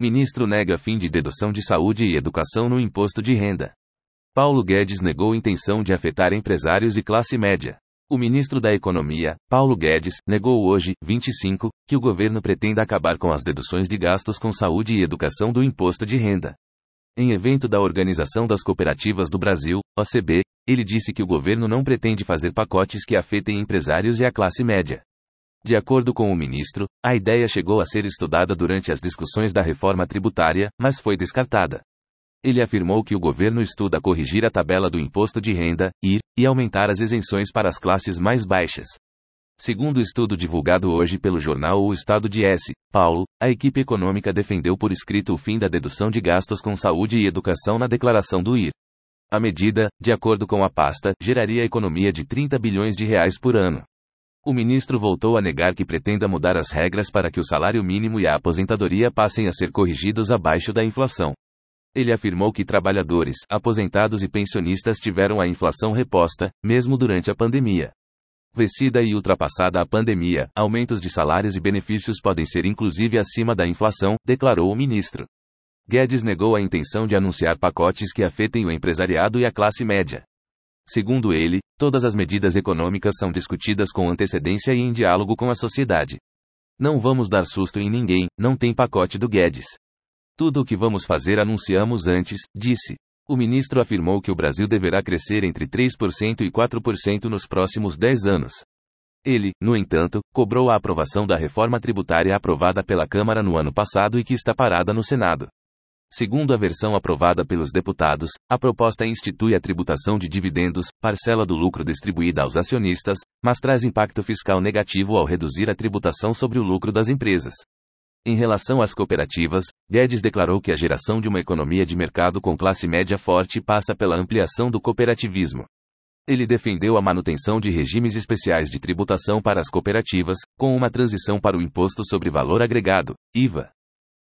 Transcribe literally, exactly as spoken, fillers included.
Ministro nega fim de dedução de saúde e educação no imposto de renda. Paulo Guedes negou intenção de afetar empresários e classe média. O ministro da Economia, Paulo Guedes, negou hoje, vinte e cinco, que o governo pretenda acabar com as deduções de gastos com saúde e educação do imposto de renda. Em evento da Organização das Cooperativas do Brasil, O C B, ele disse que o governo não pretende fazer pacotes que afetem empresários e a classe média. De acordo com o ministro, a ideia chegou a ser estudada durante as discussões da reforma tributária, mas foi descartada. Ele afirmou que o governo estuda corrigir a tabela do imposto de renda, I R, e aumentar as isenções para as classes mais baixas. Segundo o estudo divulgado hoje pelo jornal O Estado de S. Paulo, a equipe econômica defendeu por escrito o fim da dedução de gastos com saúde e educação na declaração do I R. A medida, de acordo com a pasta, geraria economia de trinta bilhões de reais por ano. O ministro voltou a negar que pretenda mudar as regras para que o salário mínimo e a aposentadoria passem a ser corrigidos abaixo da inflação. Ele afirmou que trabalhadores, aposentados e pensionistas tiveram a inflação reposta, mesmo durante a pandemia. Vencida e ultrapassada a pandemia, aumentos de salários e benefícios podem ser inclusive acima da inflação, declarou o ministro. Guedes negou a intenção de anunciar pacotes que afetem o empresariado e a classe média. Segundo ele, todas as medidas econômicas são discutidas com antecedência e em diálogo com a sociedade. Não vamos dar susto em ninguém, não tem pacote do Guedes. Tudo o que vamos fazer anunciamos antes, disse. O ministro afirmou que o Brasil deverá crescer entre três por cento e quatro por cento nos próximos dez anos. Ele, no entanto, cobrou a aprovação da reforma tributária aprovada pela Câmara no ano passado e que está parada no Senado. Segundo a versão aprovada pelos deputados, a proposta institui a tributação de dividendos, parcela do lucro distribuída aos acionistas, mas traz impacto fiscal negativo ao reduzir a tributação sobre o lucro das empresas. Em relação às cooperativas, Guedes declarou que a geração de uma economia de mercado com classe média forte passa pela ampliação do cooperativismo. Ele defendeu a manutenção de regimes especiais de tributação para as cooperativas, com uma transição para o Imposto sobre Valor Agregado, I V A.